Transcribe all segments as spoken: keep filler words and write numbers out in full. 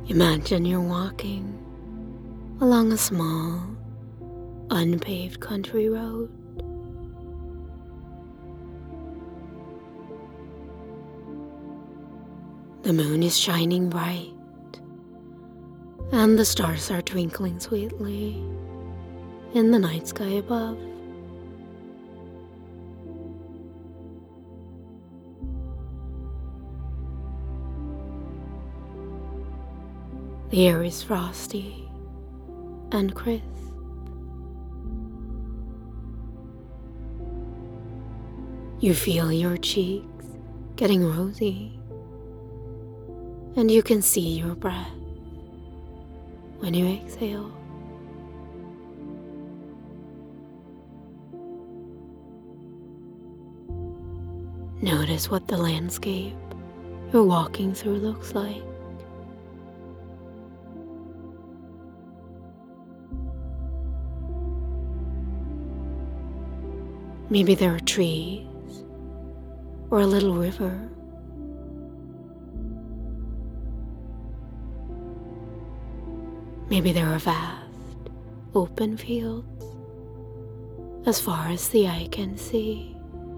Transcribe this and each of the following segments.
Imagine you're walking along a small, unpaved country road. The moon is shining bright, and the stars are twinkling sweetly in the night sky above. The air is frosty and crisp. You feel your cheeks getting rosy, and you can see your breath when you exhale. Notice what the landscape you're walking through looks like. Maybe there are trees or a little river. Maybe there are vast, open fields as far as the eye can see.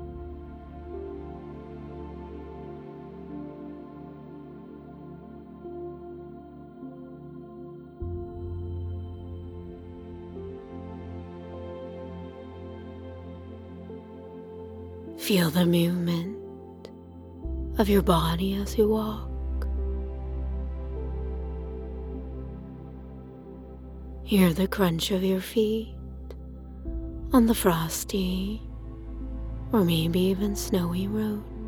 Feel the movement of your body as you walk. Hear the crunch of your feet on the frosty or maybe even snowy road.